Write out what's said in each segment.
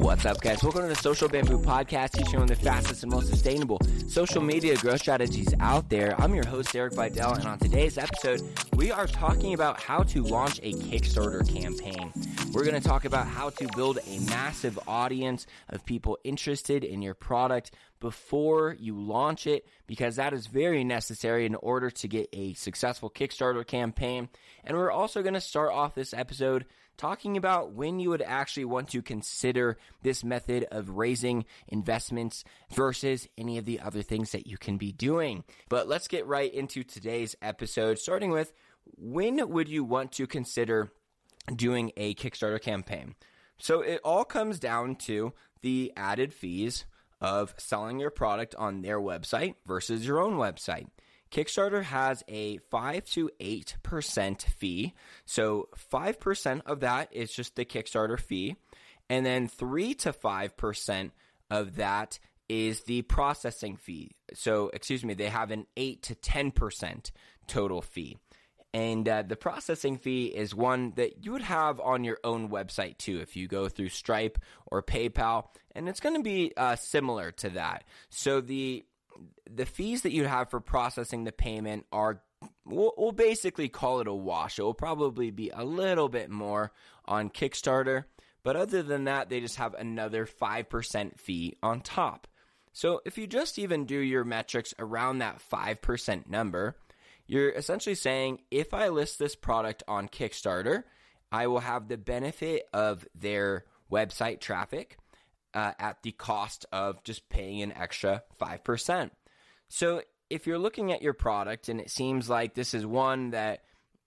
What's up, guys? Welcome to the Social Bamboo Podcast, teaching on the fastest and most sustainable social media growth strategies out there. I'm your host, Eric Vidal, and on today's episode, we are talking about how to launch a Kickstarter campaign. We're going to talk about how to build a massive audience of people interested in your product before you launch it, because that is very necessary in order to get a successful Kickstarter campaign. And we're also going to start off this episode talking about when you would actually want to consider this method of raising investments versus any of the other things that you can be doing. But let's get right into today's episode, starting with when would you want to consider doing a Kickstarter campaign? So it all comes down to the added fees of selling your product on their website versus your own website. Kickstarter has a 5 to 8% fee. So 5% of that is just the Kickstarter fee. And then 3 to 5% of that is the processing fee. So, they have an 8 to 10% total fee. And the processing fee is one that you would have on your own website too if you go through Stripe or PayPal, and it's going to be similar to that. So the fees that you have for processing the payment are, we'll basically call it a wash. It will probably be a little bit more on Kickstarter, but other than that, they just have another 5% fee on top. So if you just even do your metrics around that 5% number, you're essentially saying, if I list this product on Kickstarter, I will have the benefit of their website traffic at the cost of just paying an extra 5%. So if you're looking at your product and it seems like this is one that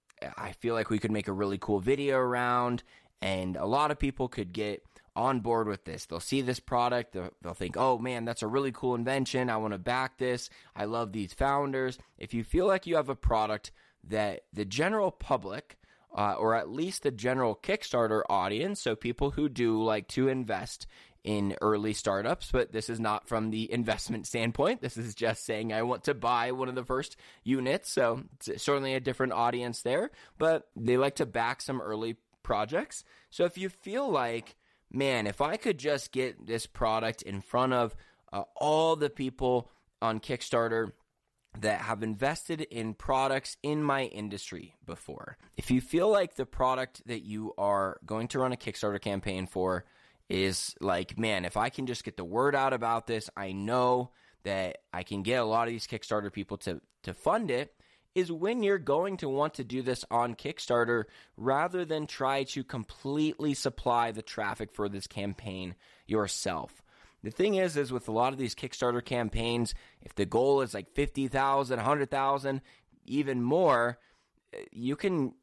I feel like we could make a really cool video around, and a lot of people could get on board with this. They'll see this product, they'll think, oh man, that's a really cool invention. I want to back this. I love these founders. If you feel like you have a product that the general public, or at least the general Kickstarter audience, so people who do like to invest in early startups, but this is not from the investment standpoint. This is just saying I want to buy one of the first units. So it's certainly a different audience there, but they like to back some early projects. So if you feel like, man, if I could just get this product in front of all the people on Kickstarter that have invested in products in my industry before. If you feel like the product that you are going to run a Kickstarter campaign for is like, man, if I can just get the word out about this, I know that I can get a lot of these Kickstarter people to fund it, is when you're going to want to do this on Kickstarter rather than try to completely supply the traffic for this campaign yourself. The thing is with a lot of these Kickstarter campaigns, if the goal is like 50,000, 100,000, even more, you can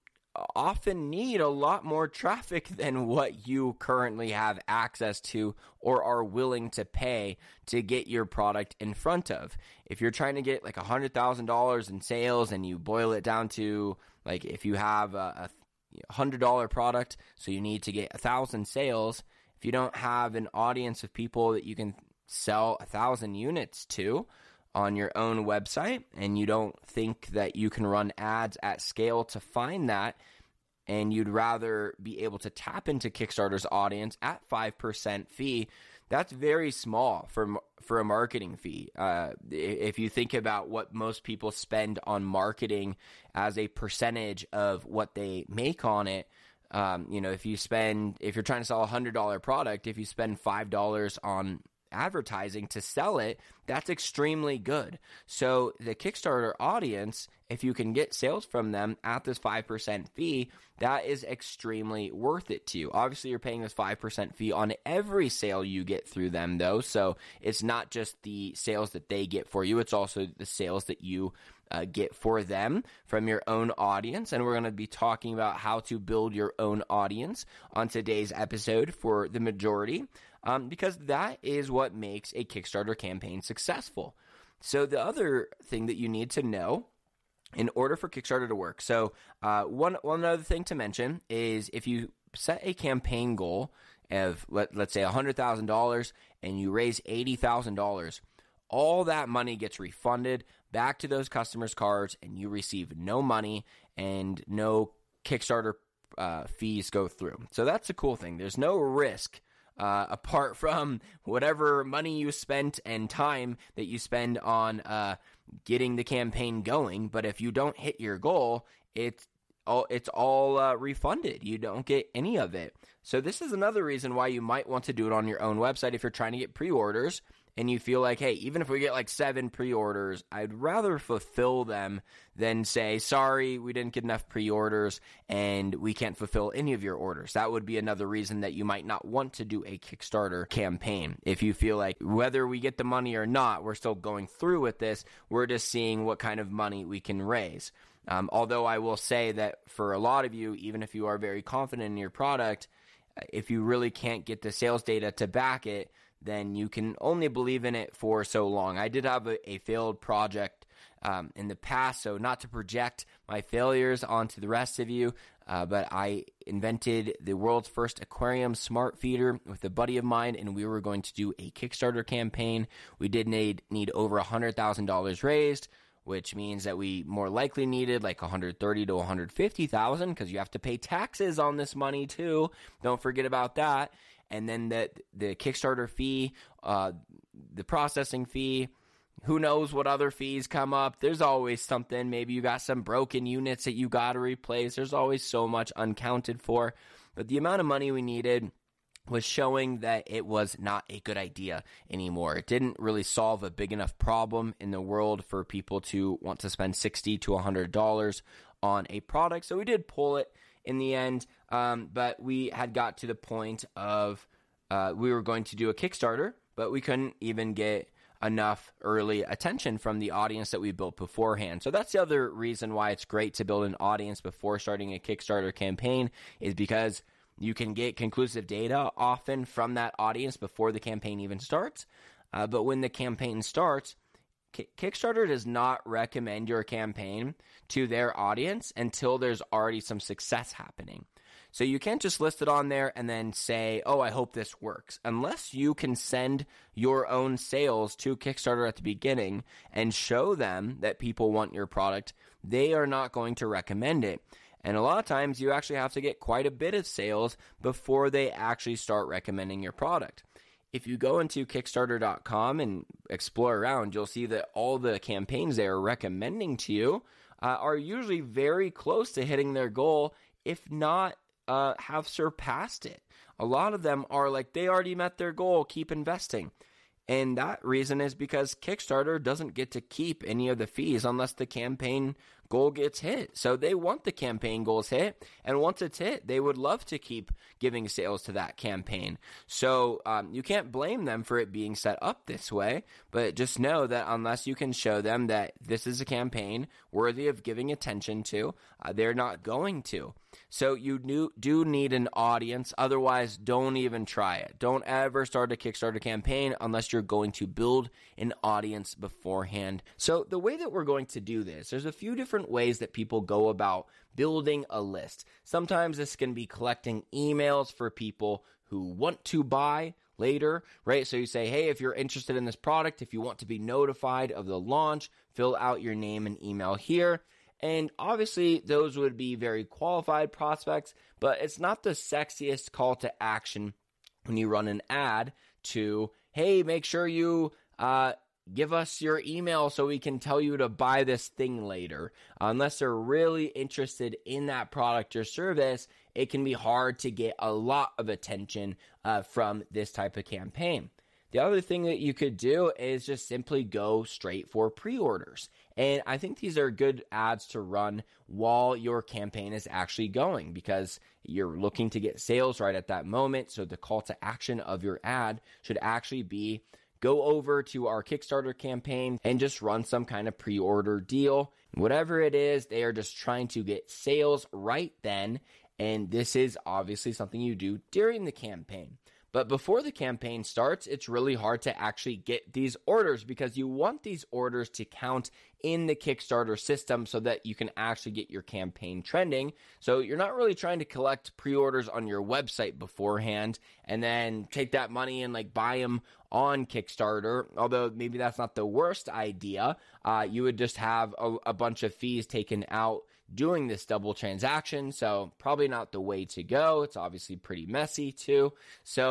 often need a lot more traffic than what you currently have access to or are willing to pay to get your product in front of. If you're trying to get like $100,000 in sales and you boil it down to like, if you have a $100 product, so you need to get 1,000 sales, if you don't have an audience of people that you can sell 1,000 units to on your own website, and you don't think that you can run ads at scale to find that, and you'd rather be able to tap into Kickstarter's audience at 5% fee, that's very small for a marketing fee. If you think about what most people spend on marketing as a percentage of what they make on it, if you're trying to sell a $100 product, if you spend $5 on advertising to sell it, that's extremely good. So the Kickstarter audience, if you can get sales from them at this 5% fee, that is extremely worth it to you. Obviously, you're paying this 5% fee on every sale you get through them, though. So it's not just the sales that they get for you, it's also the sales that you get for them from your own audience. And we're going to be talking about how to build your own audience on today's episode for the majority, because that is what makes a Kickstarter campaign successful. So the other thing that you need to know in order for Kickstarter to work. So one other thing to mention is if you set a campaign goal of, let's say $100,000 and you raise $80,000, all that money gets refunded back to those customers' cards and you receive no money and no Kickstarter fees go through. So that's the cool thing. There's no risk apart from whatever money you spent and time that you spend on getting the campaign going. But if you don't hit your goal, it's all refunded. You don't get any of it. So this is another reason why you might want to do it on your own website if you're trying to get pre-orders and you feel like, hey, even if we get like 7 pre-orders, I'd rather fulfill them than say, sorry, we didn't get enough pre-orders and we can't fulfill any of your orders. That would be another reason that you might not want to do a Kickstarter campaign. If you feel like whether we get the money or not, we're still going through with this, we're just seeing what kind of money we can raise. Although I will say that for a lot of you, even if you are very confident in your product, if you really can't get the sales data to back it, then you can only believe in it for so long. I did have a failed project in the past, so not to project my failures onto the rest of you, but I invented the world's first aquarium smart feeder with a buddy of mine, and we were going to do a Kickstarter campaign. We did need over $100,000 raised, which means that we more likely needed like $130,000 to $150,000 because you have to pay taxes on this money too. Don't forget about that. And then the Kickstarter fee, the processing fee, who knows what other fees come up. There's always something. Maybe you got some broken units that you got to replace. There's always so much uncounted for. But the amount of money we needed was showing that it was not a good idea anymore. It didn't really solve a big enough problem in the world for people to want to spend $60 to $100 on a product. So we did pull it in the end, but we had got to the point of we were going to do a Kickstarter, but we couldn't even get enough early attention from the audience that we built beforehand. So that's the other reason why it's great to build an audience before starting a Kickstarter campaign, is because you can get conclusive data often from that audience before the campaign even starts. But when the campaign starts, Kickstarter does not recommend your campaign to their audience until there's already some success happening. So you can't just list it on there and then say, oh, I hope this works. Unless you can send your own sales to Kickstarter at the beginning and show them that people want your product, they are not going to recommend it. And a lot of times you actually have to get quite a bit of sales before they actually start recommending your product. If you go into Kickstarter.com and explore around, you'll see that all the campaigns they are recommending to you are usually very close to hitting their goal, if not have surpassed it. A lot of them are like, they already met their goal, keep investing. And that reason is because Kickstarter doesn't get to keep any of the fees unless the campaign goal gets hit. So they want the campaign goals hit, and once it's hit, they would love to keep giving sales to that campaign. So you can't blame them for it being set up this way, but just know that unless you can show them that this is a campaign worthy of giving attention to, they're not going to. So you do need an audience. Otherwise, don't even try it. Don't ever start a Kickstarter campaign unless you're going to build an audience beforehand. So the way that we're going to do this, there's a few different ways that people go about building a list. Sometimes this can be collecting emails for people who want to buy later, right? So you say, hey, if you're interested in this product, if you want to be notified of the launch, fill out your name and email here. And obviously, those would be very qualified prospects, but it's not the sexiest call to action when you run an ad to, hey, make sure you give us your email so we can tell you to buy this thing later. Unless they're really interested in that product or service, it can be hard to get a lot of attention from this type of campaign. The other thing that you could do is just simply go straight for pre-orders. And I think these are good ads to run while your campaign is actually going, because you're looking to get sales right at that moment. So the call to action of your ad should actually be, go over to our Kickstarter campaign and just run some kind of pre-order deal. Whatever it is, they are just trying to get sales right then. And this is obviously something you do during the campaign. But before the campaign starts, it's really hard to actually get these orders, because you want these orders to count in the Kickstarter system so that you can actually get your campaign trending. So you're not really trying to collect pre-orders on your website beforehand and then take that money and like buy them on Kickstarter, although maybe that's not the worst idea. You would just have a bunch of fees taken out doing this double transaction, so probably not the way to go. It's obviously pretty messy too. So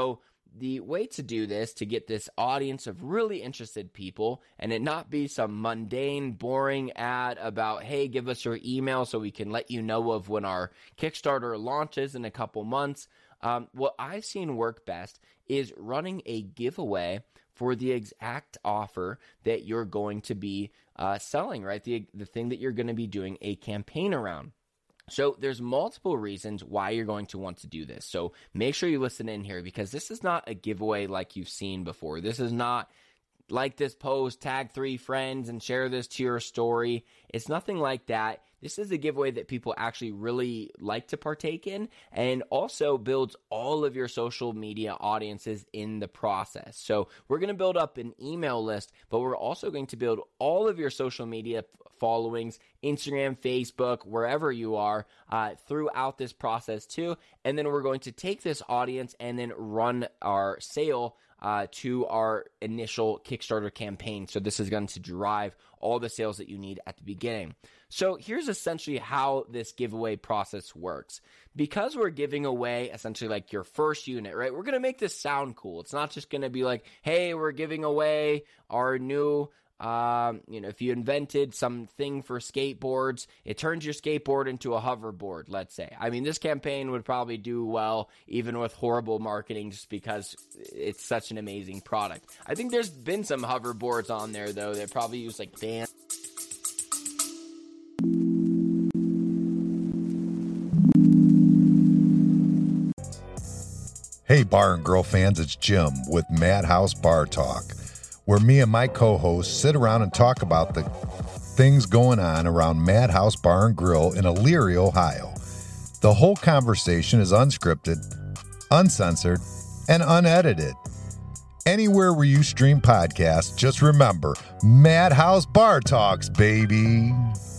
the way to do this, to get this audience of really interested people and it not be some mundane, boring ad about, hey, give us your email so we can let you know of when our Kickstarter launches in a couple months. What I've seen work best is running a giveaway for the exact offer that you're going to be selling, right? The thing that you're going to be doing a campaign around. So there's multiple reasons why you're going to want to do this. So make sure you listen in here, because this is not a giveaway like you've seen before. This is not like this post, tag 3 friends and share this to your story. It's nothing like that. This is a giveaway that people actually really like to partake in, and also builds all of your social media audiences in the process. So we're going to build up an email list, but we're also going to build all of your social media followings, Instagram, Facebook, wherever you are, throughout this process too. And then we're going to take this audience and then run our sale to our initial Kickstarter campaign. So this is going to drive all the sales that you need at the beginning. So here's essentially how this giveaway process works. Because we're giving away essentially like your first unit, right? We're going to make this sound cool. It's not just going to be like, hey, we're giving away our new if you invented something for skateboards, it turns your skateboard into a hoverboard, let's say. I mean, this campaign would probably do well even with horrible marketing, just because it's such an amazing product. I think there's been some hoverboards on there, though, that probably use like fans. Hey, Bar and Grill fans, it's Jim with Madhouse Bar Talk, where me and my co-hosts sit around and talk about the things going on around Madhouse Bar and Grill in Elyria, Ohio. The whole conversation is unscripted, uncensored, and unedited. Anywhere where you stream podcasts, just remember, Madhouse Bar Talks, baby.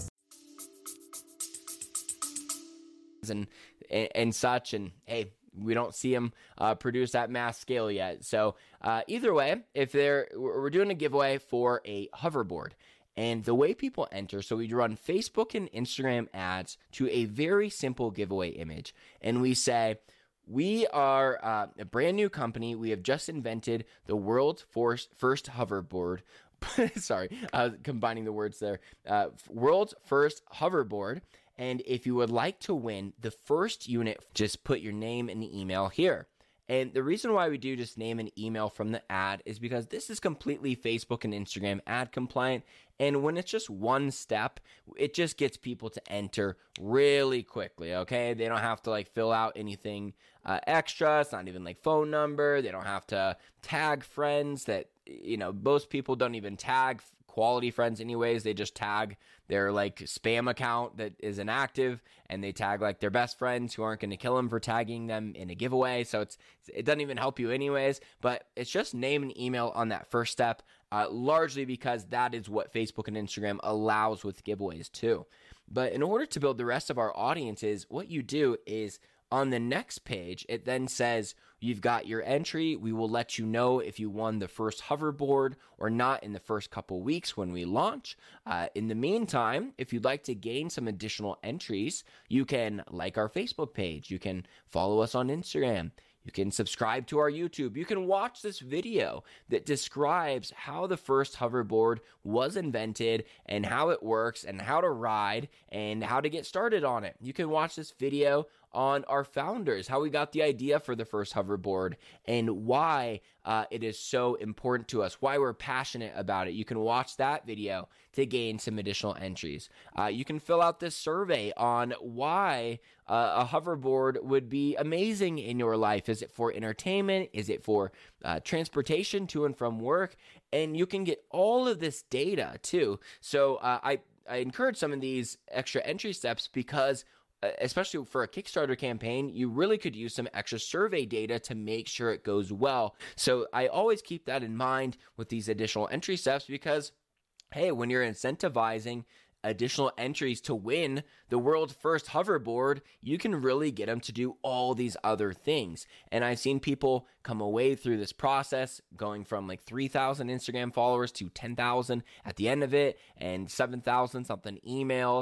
And such, and hey, we don't see them produce at mass scale yet. So either way, we're doing a giveaway for a hoverboard. And the way people enter, so we run Facebook and Instagram ads to a very simple giveaway image. And we say, we are a brand new company. We have just invented the world's first hoverboard. Sorry, combining the words there. World's first hoverboard. And if you would like to win the first unit, just put your name and email here. And the reason why we do just name and email from the ad is because this is completely Facebook and Instagram ad compliant. And when it's just one step, it just gets people to enter really quickly, okay? They don't have to like fill out anything extra. It's not even like phone number. They don't have to tag friends that, most people don't even tag quality friends anyways. They just tag their like spam account that is inactive, and they tag like their best friends who aren't going to kill them for tagging them in a giveaway. So it doesn't even help you anyways, but it's just name and email on that first step, largely because that is what Facebook and Instagram allows with giveaways too. But in order to build the rest of our audiences, what you do is on the next page, it then says, you've got your entry. We will let you know if you won the first hoverboard or not in the first couple weeks when we launch. In the meantime, if you'd like to gain some additional entries, you can like our Facebook page. You can follow us on Instagram. You can subscribe to our YouTube. You can watch this video that describes how the first hoverboard was invented and how it works and how to ride and how to get started on it. You can watch this video on our founders, how we got the idea for the first hoverboard and why it is so important to us, why we're passionate about it. You can watch that video to gain some additional entries. You can fill out this survey on why a hoverboard would be amazing in your life. Is it for entertainment? Is it for transportation to and from work? And you can get all of this data too. So I encourage some of these extra entry steps because especially for a Kickstarter campaign, you really could use some extra survey data to make sure it goes well. So I always keep that in mind with these additional entry steps because, hey, when you're incentivizing additional entries to win the world's first hoverboard, you can really get them to do all these other things. And I've seen people come away through this process going from like 3,000 Instagram followers to 10,000 at the end of it and 7,000 something emails,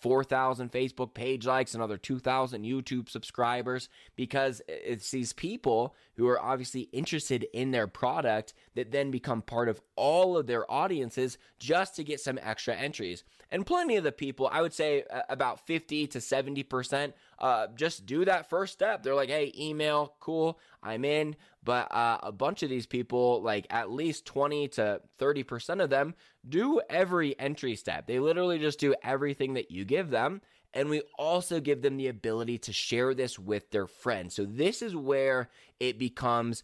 4,000 Facebook page likes, another 2,000 YouTube subscribers, because it's these people who are obviously interested in their product that then become part of all of their audiences just to get some extra entries. And plenty of the people, I would say about 50 to 70%, just do that first step. They're like, hey, email, cool, I'm in. But a bunch of these people, like at least 20 to 30% of them, do every entry step. They literally just do everything that you give them. And we also give them the ability to share this with their friends. So this is where it becomes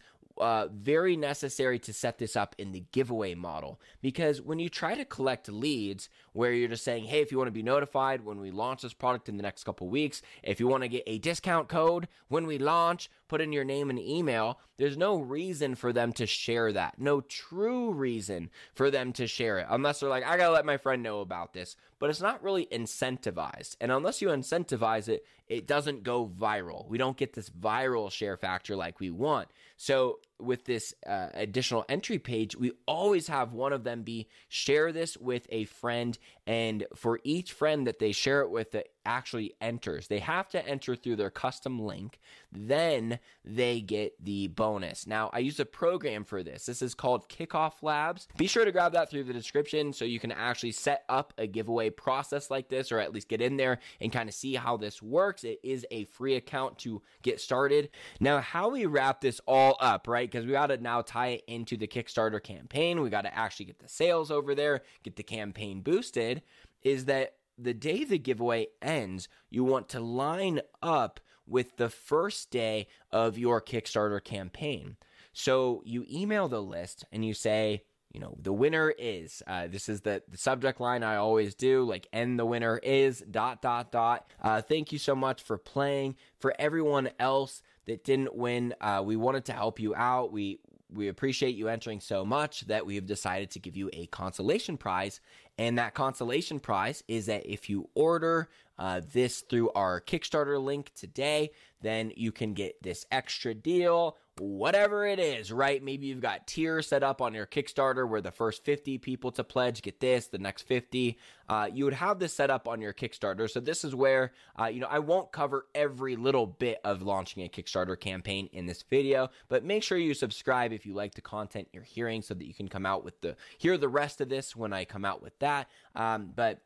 very necessary to set this up in the giveaway model, because when you try to collect leads where you're just saying, hey, if you want to be notified when we launch this product in the next couple weeks, if you want to get a discount code when we launch, put in your name and email, there's no reason for them to share that. No true reason for them to share it, unless they're like, I gotta let my friend know about this. But it's not really incentivized. And unless you incentivize it, it doesn't go viral. We don't get this viral share factor like we want. So with this additional entry page, we always have one of them be share this with a friend. And for each friend that they share it with that actually enters, they have to enter through their custom link. Then they get the bonus. Now, I use a program for this. This is called Kickoff Labs. Be sure to grab that through the description so you can actually set up a giveaway process like this, or at least get in there and kind of see how this works. It is a free account to get started. Now, how we wrap this all up, right? Because we got to now tie it into the Kickstarter campaign. We got to actually get the sales over there, get the campaign boosted, is that the day the giveaway ends, you want to line up with the first day of your Kickstarter campaign. So you email the list and you say, the winner is, this is the subject line I always do, like, and the winner is ... Thank you so much for playing. For everyone else that didn't win, we wanted to help you out. We appreciate you entering so much that we have decided to give you a consolation prize. And that consolation prize is that if you order this through our Kickstarter link today, then you can get this extra deal, whatever it is, right? Maybe you've got tiers set up on your Kickstarter where the first 50 people to pledge get this, the next 50. You would have this set up on your Kickstarter. So this is where, I won't cover every little bit of launching a Kickstarter campaign in this video, but make sure you subscribe if you like the content you're hearing so that you can come out with hear the rest of this when I come out with that. But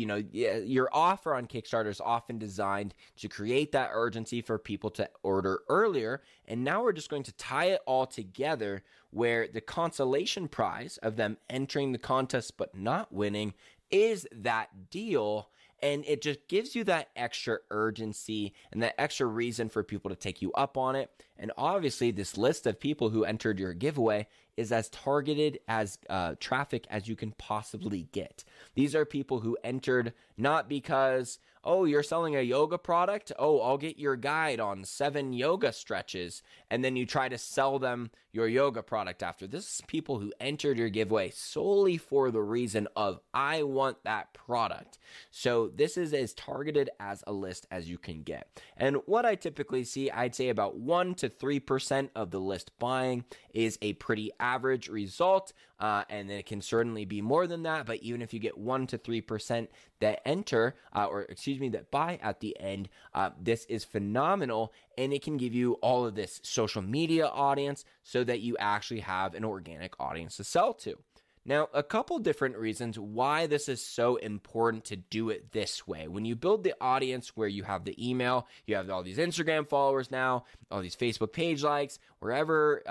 your offer on Kickstarter is often designed to create that urgency for people to order earlier. And now we're just going to tie it all together where the consolation prize of them entering the contest but not winning is that deal. And it just gives you that extra urgency and that extra reason for people to take you up on it. And obviously, this list of people who entered your giveaway is as targeted as traffic as you can possibly get. These are people who entered not because, oh, you're selling a yoga product? Oh, I'll get your guide on 7 yoga stretches. And then you try to sell them your yoga product after. This is people who entered your giveaway solely for the reason of, I want that product. So this is as targeted as a list as you can get. And what I typically see, I'd say about 1 to 3% of the list buying is a pretty average result. And it can certainly be more than that. But even if you get 1 to 3% that enter, that buy at the end, this is phenomenal. And it can give you all of this social media audience so that you actually have an organic audience to sell to. Now, a couple different reasons why this is so important to do it this way. When you build the audience where you have the email, you have all these Instagram followers now, all these Facebook page likes, wherever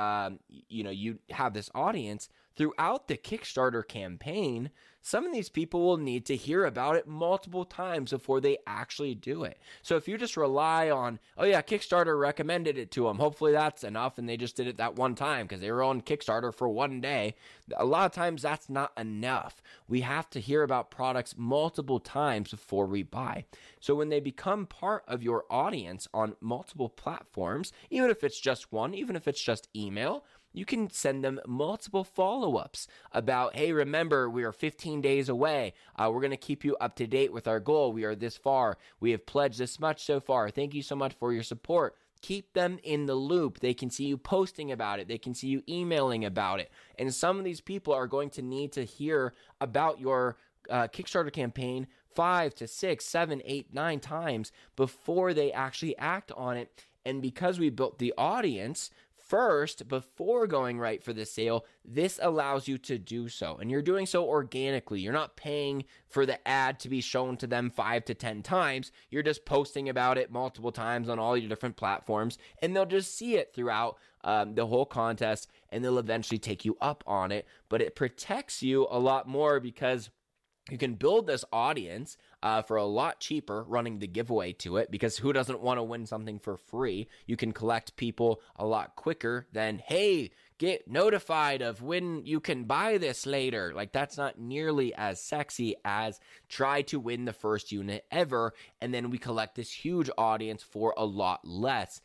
you have this audience, throughout the Kickstarter campaign, some of these people will need to hear about it multiple times before they actually do it. So if you just rely on, oh yeah, Kickstarter recommended it to them, hopefully that's enough, and they just did it that one time because they were on Kickstarter for one day, a lot of times that's not enough. We have to hear about products multiple times before we buy. So when they become part of your audience on multiple platforms, even if it's just one, even if it's just email, you can send them multiple follow-ups about, hey, remember, we are 15 days away. We're going to keep you up to date with our goal. We are this far. We have pledged this much so far. Thank you so much for your support. Keep them in the loop. They can see you posting about it. They can see you emailing about it. And some of these people are going to need to hear about your Kickstarter campaign 5 to 6, 7, 8, 9 times before they actually act on it. And because we built the audience first before going right for the sale, this allows you to do so. And you're doing so organically. You're not paying for the ad to be shown to them 5 to 10 times. You're just posting about it multiple times on all your different platforms, and they'll just see it throughout the whole contest, and they'll eventually take you up on it. But it protects you a lot more because you can build this audience for a lot cheaper running the giveaway to it, because who doesn't want to win something for free? You can collect people a lot quicker than, hey, get notified of when you can buy this later. Like, that's not nearly as sexy as try to win the first unit ever, and then we collect this huge audience for a lot less.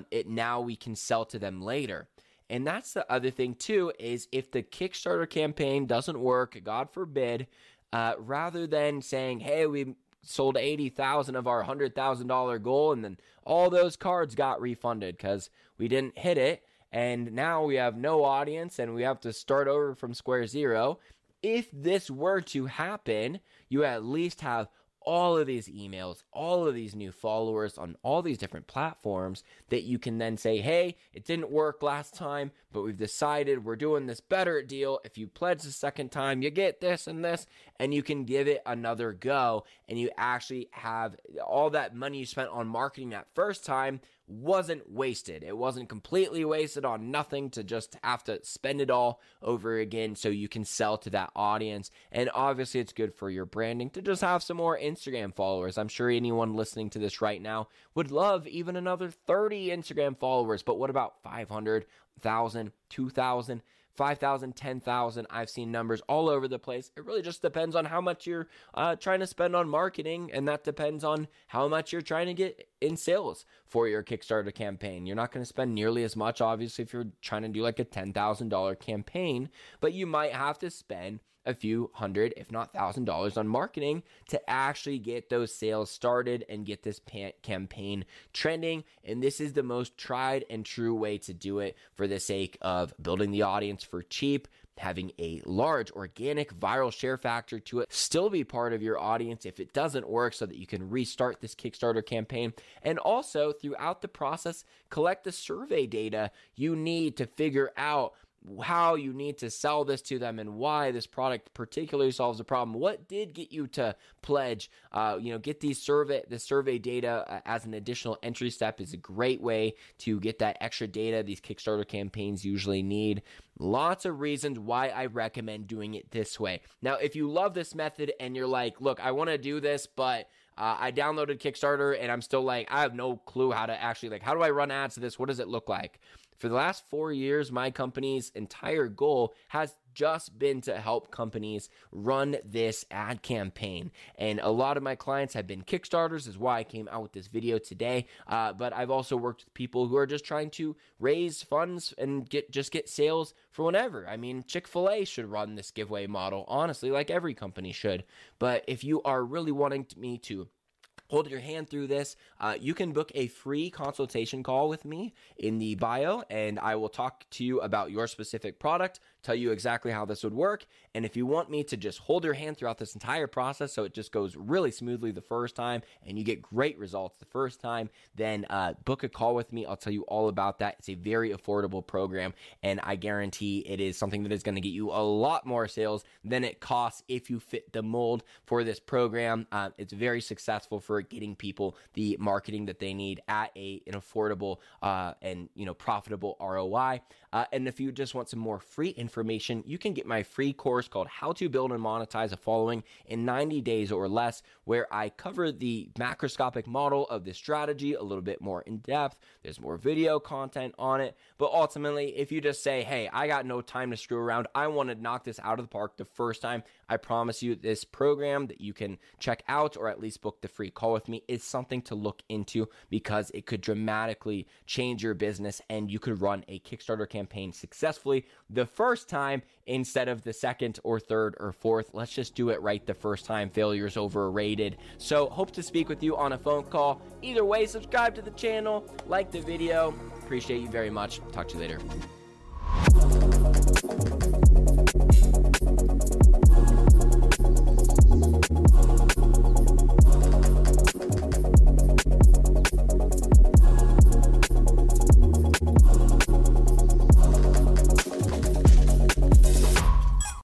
Now we can sell to them later. And that's the other thing too, is if the Kickstarter campaign doesn't work, God forbid, rather than saying, hey, we sold 80,000 of our $100,000 goal, and then all those cards got refunded because we didn't hit it, and now we have no audience and we have to start over from square zero. If this were to happen, you at least have all of these emails, all of these new followers on all these different platforms that you can then say, hey, it didn't work last time, but we've decided we're doing this better deal. If you pledge the second time, you get this and this, and you can give it another go. And you actually have all that money you spent on marketing that first time wasn't wasted. It wasn't completely wasted on nothing to just have to spend it all over again, so you can sell to that audience. And obviously it's good for your branding to just have some more Instagram followers. I'm sure anyone listening to this right now would love even another 30 Instagram followers, but what about 500, 1,000, 2,000? 5,000, 10,000. I've seen numbers all over the place. It really just depends on how much you're trying to spend on marketing, and that depends on how much you're trying to get in sales for your Kickstarter campaign. You're not going to spend nearly as much, obviously, if you're trying to do like a $10,000 campaign, but you might have to spend a few hundred, if not $1,000 on marketing to actually get those sales started and get this campaign trending. And this is the most tried and true way to do it for the sake of building the audience for cheap, having a large organic viral share factor to it, still be part of your audience if it doesn't work, so that you can restart this Kickstarter campaign. And also throughout the process, collect the survey data you need to figure out how you need to sell this to them and why this product particularly solves the problem. What did get you to pledge? Get the survey data as an additional entry step is a great way to get that extra data these Kickstarter campaigns usually need. Lots of reasons why I recommend doing it this way. Now, if you love this method and you're like, look, I want to do this, but I downloaded Kickstarter and I'm still like, I have no clue how to actually, how do I run ads to this? What does it look like? For the last 4 years, my company's entire goal has just been to help companies run this ad campaign. And a lot of my clients have been Kickstarters, is why I came out with this video today. But I've also worked with people who are just trying to raise funds and get sales for whenever. I mean, Chick-fil-A should run this giveaway model, honestly, like every company should. But if you are really wanting me to hold your hand through this, you can book a free consultation call with me in the bio, and I will talk to you about your specific product, tell you exactly how this would work. And if you want me to just hold your hand throughout this entire process so it just goes really smoothly the first time and you get great results the first time, then book a call with me. I'll tell you all about that. It's a very affordable program, and I guarantee it is something that is going to get you a lot more sales than it costs if you fit the mold for this program. It's very successful for getting people the marketing that they need at an affordable and profitable ROI. And if you just want some more free information, you can get my free course called How to Build and Monetize a Following in 90 Days or Less, where I cover the macroscopic model of this strategy a little bit more in depth. There's more video content on it. But ultimately, if you just say, hey, I got no time to screw around, I want to knock this out of the park the first time, I promise you this program that you can check out or at least book the free call with me is something to look into, because it could dramatically change your business and you could run a Kickstarter campaign successfully the first time instead of the second or third or fourth. Let's just do it right the first time. Failure is overrated. So hope to speak with you on a phone call. Either way, subscribe to the channel, like the video. Appreciate you very much. Talk to you later.